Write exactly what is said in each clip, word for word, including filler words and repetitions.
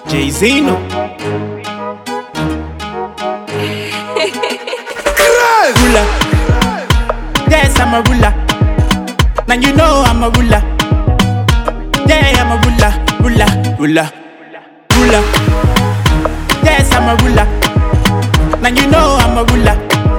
Jay-Z no. Ruler. Yes, I'm a ruler. Now you know I'm a ruler. Yeah, I'm a ruler, ruler, ruler, ruler. Yes, I'm a ruler. Now you know I'm a ruler.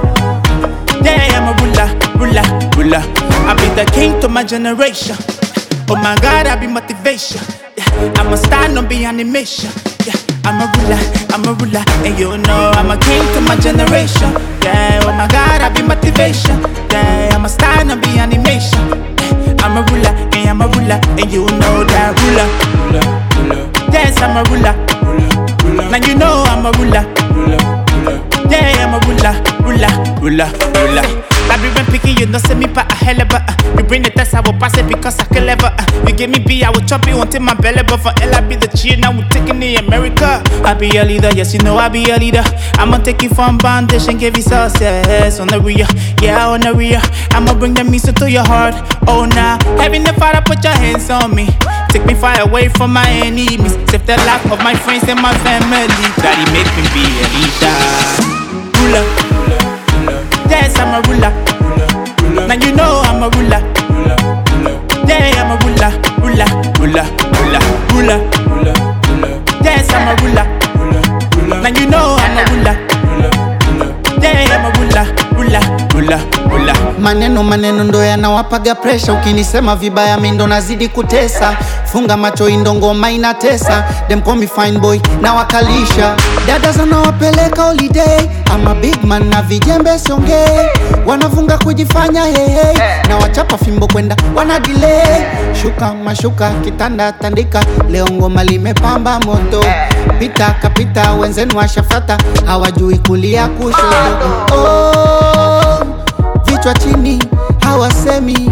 Yeah, I'm a ruler, ruler, ruler. I be the king to my generation. Oh my God, I be motivation. Yeah, I'm a star, no be animation. Yeah, I'm a ruler, I'm a ruler, and you know I'm a king to my generation. Yeah, oh my God, I be motivation. Yeah, I'm a star, no be animation. Yeah, I'm a ruler, and I'm a ruler, and you know that ruler. Ruler, ruler. Yes, I'm a ruler. Ruler, ruler. Now you know I'm a ruler. Ruler, ruler. Yeah, I'm a ruler, ruler, ruler, ruler. I be when picky, you know, send me pa a hell of a uh. You bring the test, I will pass it because I can level uh. You give me B, I will chop you until my belly. But for L, I be the cheer, now we taking the America. I be a leader, yes, you know I be a leader. I'ma take you from bondage and give you success on the rear, yeah, on the rear. I'ma bring the music to your heart, oh nah. Heavenly Father, put your hands on me. Take me far away from my enemies. Save the life of my friends and my family. Daddy make me be a leader. Ruler, ruler, ruler. Yes, I'm a ruler. Ruler, ruler. Now you know I'm a ruler. Ruler, ruler. Yeah, I'm a ruler, ruler, ruler, ruler, ruler, ruler, ruler. Yes, I'm a ruler. Ruler, ruler. Now you know I'm a ruler. Ruler, ruler. Yeah, I'm a ruler, ruler, ruler, ruler. Maneno maneno ndo yanawapaga pressure. Ukinisema vibaya mi ndo nazidi kutesa. Funga macho indo ngoma inatesa. Them call me fine boy na wakalisha. Dada zanawapeleka holiday. I'm a big man na vijembe siongei. Wanafunga kujifanya hey hey. Na wachapa fimbo kwenda wana delay. Shuka mashuka kitanda tandika. Leo ngoma limepamba moto. Pita kapita wenzenu washafata. Hawajui kulia kushoto. Oh, vichwa chini hawasemi.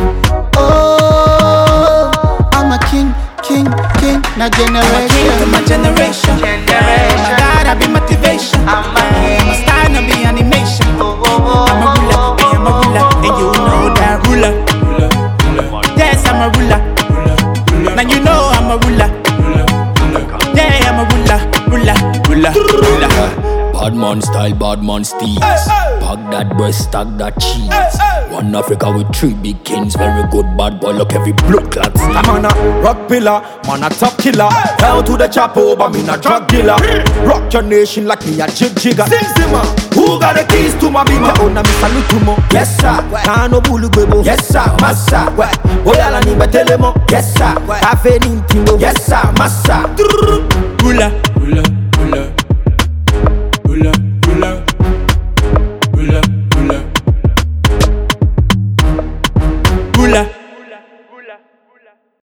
Oh, I'm a king, king, king na generation. I'm a king to my generation. Yeah, oh my God, I be motivation. I'm a, yeah, I'm a star, no be animation. I'm a ruler, yeah, I'm a ruler, and you know that ruler. Yes, I'm a ruler. Now you know I'm a ruler. Yeah, I'm a ruler, ruler, ruler, ruler. Bad man style, bad man steez. Pack that breast, stack that cheese. One Africa with three big kings. Very good bad boy, look every blood clot. I'm on a rock pillar, man a top killer. Hell to the chopper, but me not drug dealer. Rock your nation like me a jig jigger. Sing Zimmer, who got the keys to my beamer? Oh, na me salute to mo. Yes sir, Kano bulu bebo. Yes sir, massa. Oyala ni betelemo. Yes sir, cafe nintingo. Yes sir, massa. Ruler.